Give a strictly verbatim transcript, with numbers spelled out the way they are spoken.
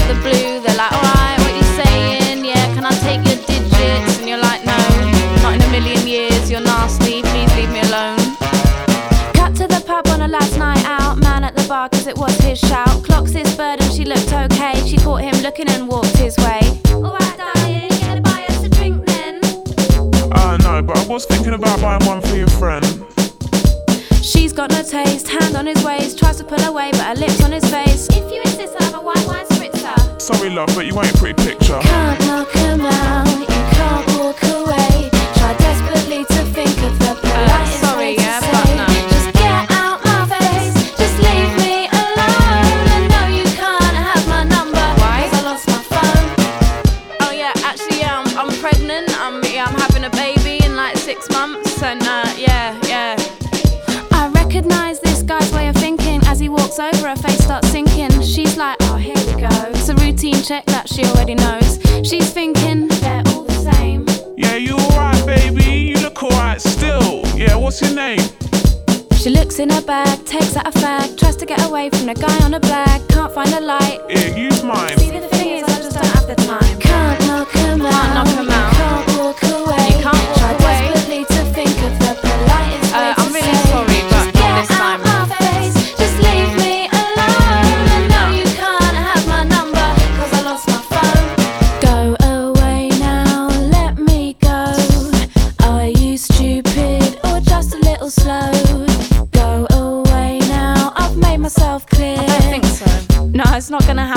of the blue, they're like, alright, what you saying? Yeah, can I take your digits? And you're like, no, not in a million years, you're nasty, please leave me alone. Cut to the pub on a last night out, man at the bar cause it was his shout. Clocks his bird and she looked okay, she caught him looking and walked his way. Alright darling, you gonna buy us a drink then? Uh no, but I was thinking about buying one for your friend. She's got no taste, hand on his waist, tries to pull away but her lips on his face. If you insist I'll have a white wine spritzer. Sorry love, but you ain't a pretty picture. Can't knock him out, you can't walk away. Try desperately to think of the politest uh, sorry, way to yeah, say. But no. Just get out my face, just leave me alone. And no, you can't have my number. Why? Cause I lost my phone. Oh yeah, actually yeah, I'm, I'm pregnant. I'm, yeah, I'm having a baby in like six months. And uh, yeah, yeah. I recognise this guy's way of thinking. As he walks over, her face starts sinking. She's like, oh, here we go. It's a routine check that she already knows. She's thinking, they're all the same. Yeah, you alright, baby? You look alright still. Yeah, what's your name? She looks in her bag, takes out a fag, tries to get away from the guy on the black. Can't find a light. Yeah, use mine. See, the thing is, I just don't have the time. Can't knock him out. Can't knock him out. Can't walk away. You can't walk Try away. Desperately to think of the politest uh, way to I'm really say. sorry, but not this time. My face, just leave me alone. And no, you can't have my number, cause I lost my phone. Go away now, let me go. Are you stupid or just a little slow? Go away now, I've made myself clear. I don't think so. No, it's not gonna happen.